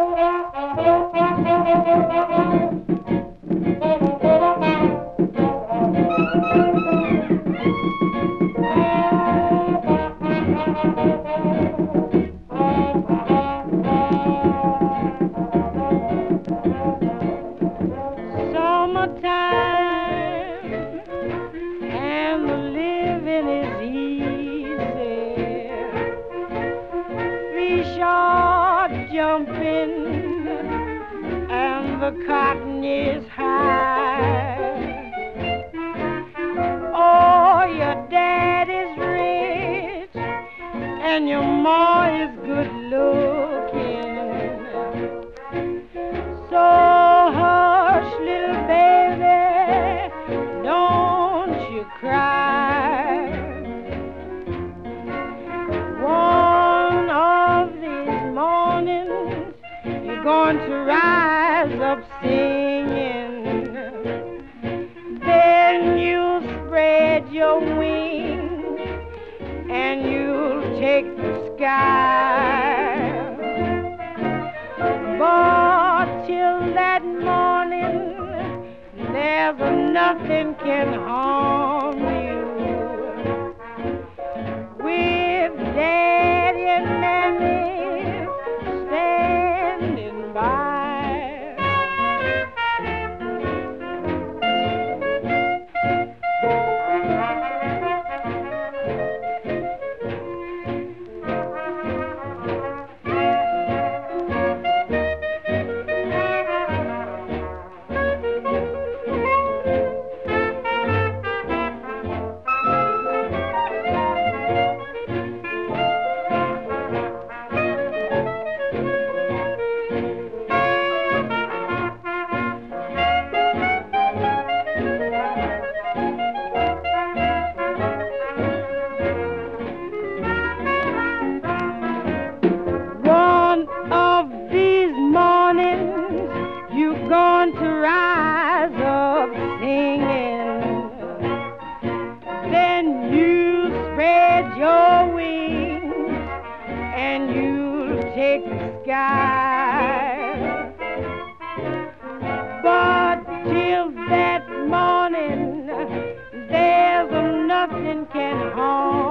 Summertime and the living is easy. Fish are jumping and the cotton is high. Oh, your dad is rich and your ma is good looking. So hush, little baby, don't you cry. One of these mornings you're going to rise up singing. Then you'll spread your wings and you'll take the sky. But till that morning, there's nothing can harm you. With Daddy and Mammy standing by. One of these mornings you're going to rise up singing. Then you spread your wings and you'll take the sky. But till that morning, there's nothing can harm